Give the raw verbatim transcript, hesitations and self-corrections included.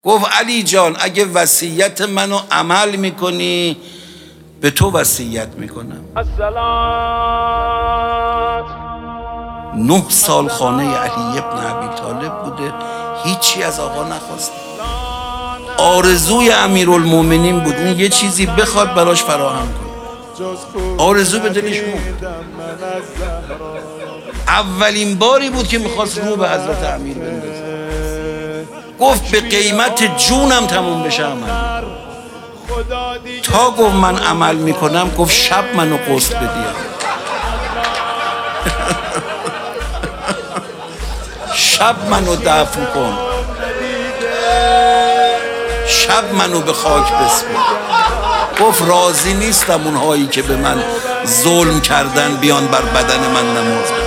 گفت علی جان اگه وصیت منو عمل میکنی به تو وصیت میکنم. نه سال خانه علی ابن ابی طالب بوده، هیچی از آقا نخواسته. آرزوی امیرالمومنین بود اون یه چیزی بخواد براش فراهم کنه. آرزو به دلش بود. اولین باری بود که میخواست رو به حضرت امیر بندازه. گفت به قیمت جونم تموم بشه عمل. تا گفت من عمل میکنم گفت شب منو غسل بدیم. شب منو دفن کن، شب منو به خاک بسپار. گفت راضی نیستم اونهایی که به من ظلم کردن بیان بر بدن من نماز بخونن.